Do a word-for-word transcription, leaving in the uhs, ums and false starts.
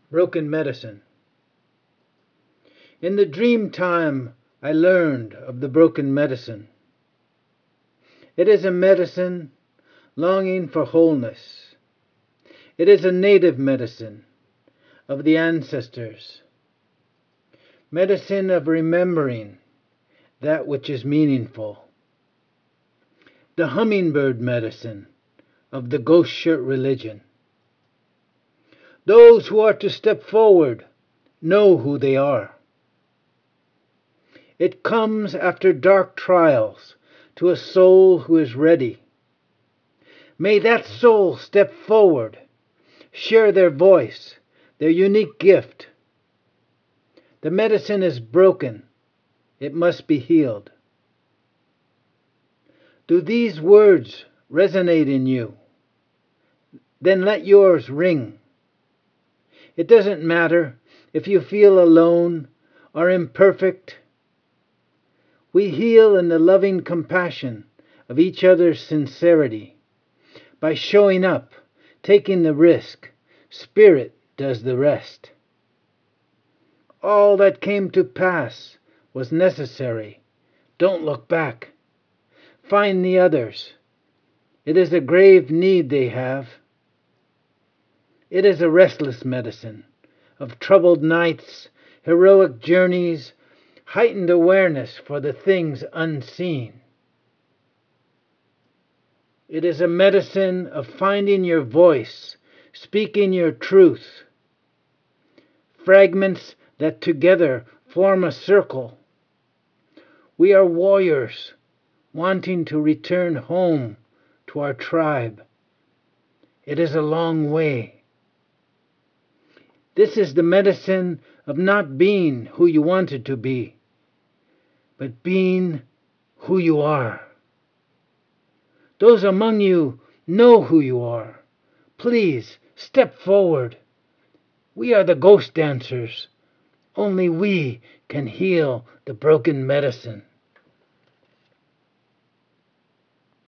Broken Medicine. In the dream time I learned of the broken medicine. It is a medicine longing for wholeness. It is a native medicine of the ancestors. Medicine of remembering that which is meaningful. The hummingbird medicine of the ghost shirt religion. Those who are to step forward know who they are. It comes after dark trials to a soul who is ready. May that soul step forward, share their voice, their unique gift. The medicine is broken. It must be healed. Do these words resonate in you? Then let yours ring. It doesn't matter if you feel alone or imperfect. We heal in the loving compassion of each other's sincerity. By showing up, taking the risk, Spirit does the rest. All that came to pass was necessary. Don't look back. Find the others. It is a grave need they have. It is a restless medicine of troubled nights, heroic journeys, heightened awareness for the things unseen. It is a medicine of finding your voice, speaking your truth. Fragments that together form a circle. We are warriors wanting to return home to our tribe. It is a long way. This is the medicine of not being who you wanted to be, but being who you are. Those among you know who you are. Please step forward. We are the ghost dancers. Only we can heal the broken medicine.